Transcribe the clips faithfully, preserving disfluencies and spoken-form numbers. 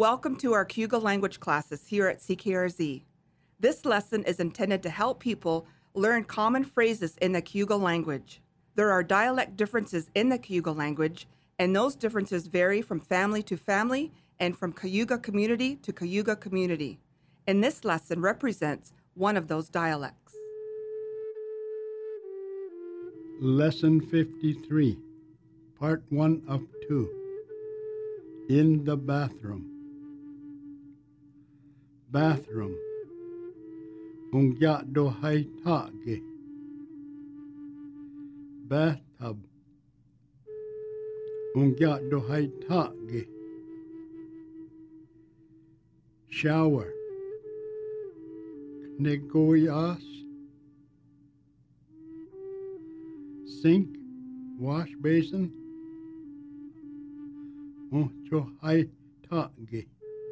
Welcome to our Cayuga language classes here at C K R Z. This lesson is intended to help people learn common phrases in the Cayuga language. There are dialect differences in the Cayuga language, and those differences vary from family to family and from Cayuga community to Cayuga community. And this lesson represents one of those dialects. Lesson fifty-three, Part one of two. In the bathroom. Bathroom. Ungya do hai tage. Bathtub. Ungya do hai tage. Shower. Knegoyas. Sink. Wash basin. Uncho hai tage.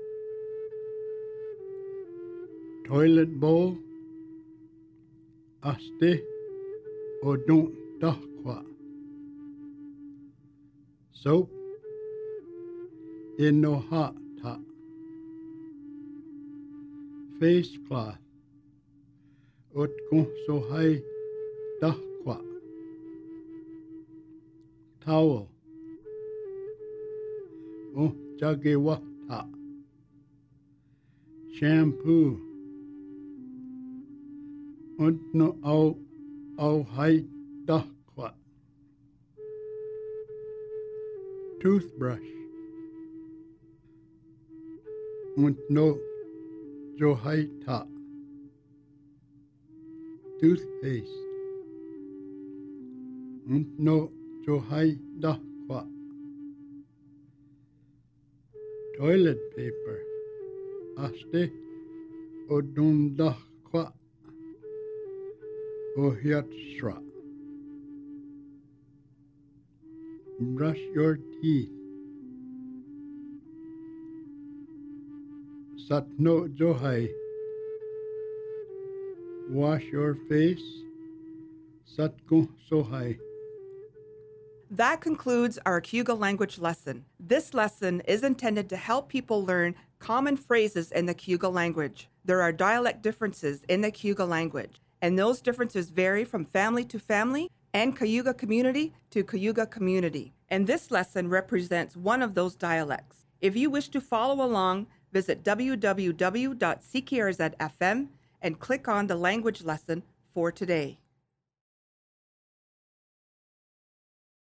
Toilet bowl. Aste o don't dakwa. Soap. In no hot ta. Face cloth. Ot kun so hai dakwa. Towel. O jage wata. Shampoo. Und no au au hai dakwa. Toothbrush. Und no jo hai ta. Toothpaste. Und no jo hai dakwa. Toilet paper. Aste o dun dakwa. O hiatsra. Brush your teeth. Satno johai. Wash your face. Satko sohai. That concludes our Cayuga language lesson. This lesson is intended to help people learn common phrases in the Cayuga language. There are dialect differences in the Cayuga language, and those differences vary from family to family and Cayuga community to Cayuga community. And this lesson represents one of those dialects. If you wish to follow along, visit w w w dot c k r z f m and click on the language lesson for today.